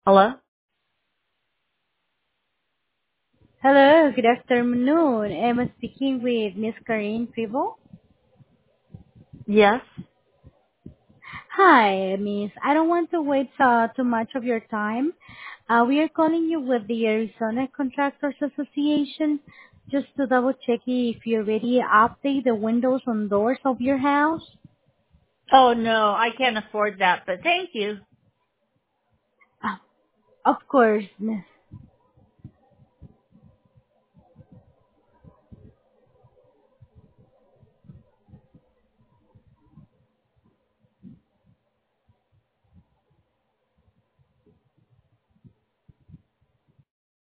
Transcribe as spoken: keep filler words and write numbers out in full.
Hello? Hello, good afternoon. I'm speaking with Miss Karine Pivo. Yes? Hi, Miss. I don't want to waste uh, too much of your time. Uh, we are calling you with the Arizona Contractors Association just to double check if you already update the windows and doors of your house. Oh no, I can't afford that, but thank you. Uh, of course, Miss.